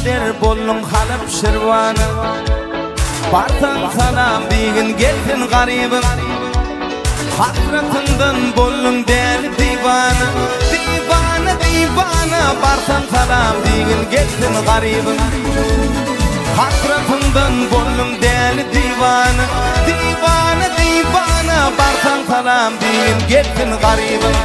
der bollun halıp şirvanı Bartan salam digin gelsin garibim Hasratından bollun deli divanı Divanı divanı Bartan salam digin gelsin garibim Hasratından bollun deli divanı Divanı divanı Bartan salam digin gelsin garibim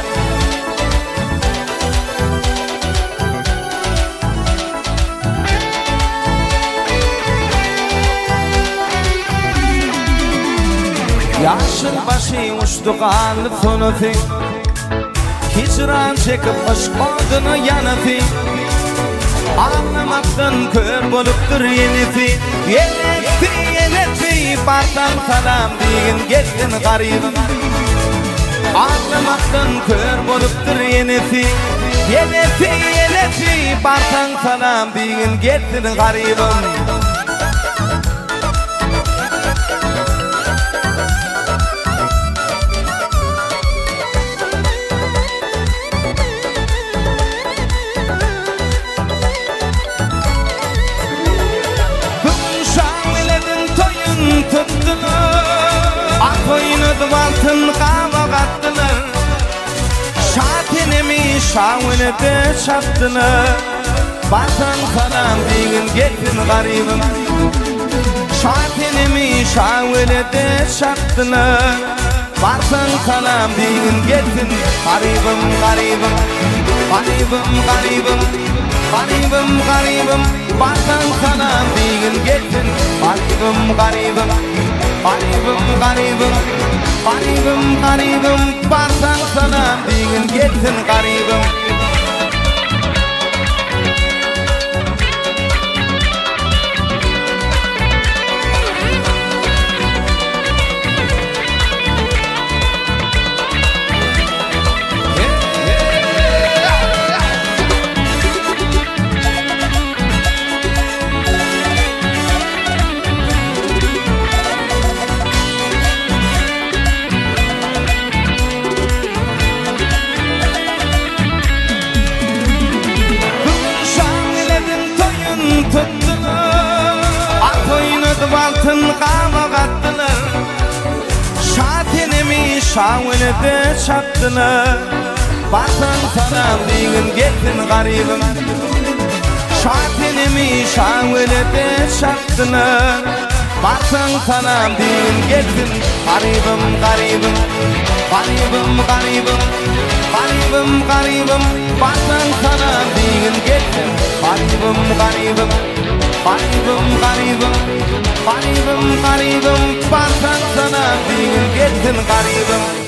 Yaşın başı uçtu kanlı sonufi Hicran çekip aşk odunu yanıfi Ağlamaktan kör boluptur yenifi Yenifi Bartan salam digin gelsin garibim Ağlamaktan kör boluptur yenifi Yenifi Bartan salam digin gelsin garibim Altın kavak attılar Şatinimi şavunete çattılar Bartan salam digin gelsin garibim Şatinimi şavunete çattılar Bartan salam digin gelsin garibim garibim Garibim garibim Garibim garibim Bartan salam digin gelsin garibim garibim Garibim garibim Garibim garibim Bartan salam digin gelsin garibim Altın kavak attılar Şatinimi şavunete çattılar Bartan salam digin gelsin garibim Şatinimi şavunete çattılar Bartan salam digin gelsin garibim garibim Garibim garibim Garibim garibim Bartan salam digin gelsin garibim garibim Garibim garibim Garibim garibim Bartan salam digin gelsin garibim